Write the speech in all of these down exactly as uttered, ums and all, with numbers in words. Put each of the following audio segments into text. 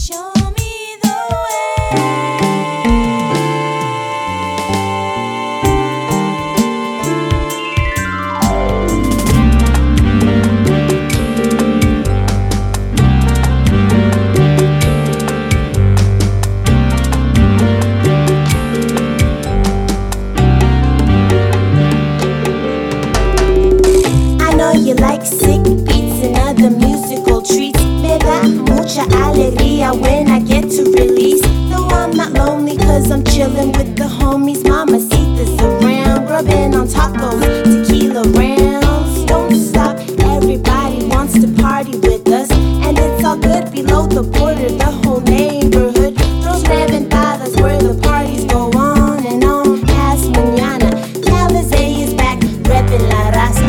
When I get to release, though I'm not lonely, cause I'm chillin' with the homies. Mama Mamacita's around, grubbing on tacos, tequila rounds. Don't stop, everybody wants to party with us, and it's all good below the border. The whole neighborhood throws levantadas where the parties go on and on past mañana. Calizé is back, reppin' la raza.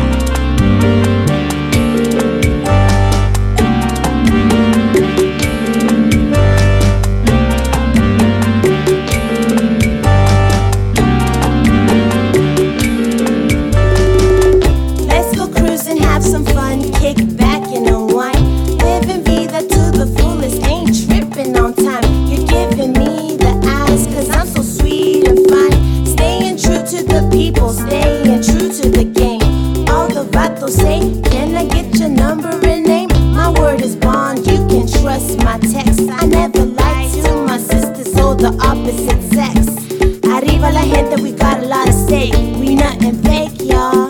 Say, can I get your number and name? My word is bond, you can trust my text. I never lied to my sisters or the opposite sex. Arriba la gente, we got a lot of stake. We nothing fake, y'all.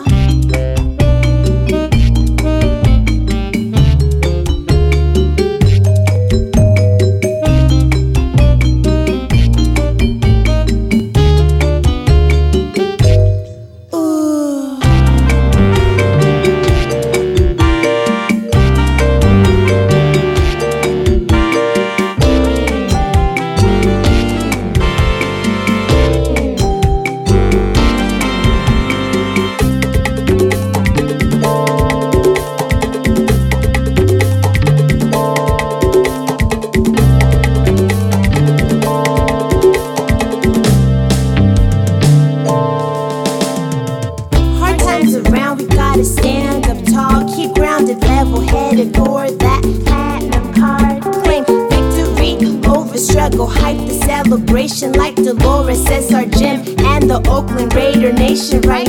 Stand up tall, keep grounded, level headed for that platinum card. Claim victory over struggle, hype the celebration like Dolores, S R Jim, and the Oakland Raider Nation, right?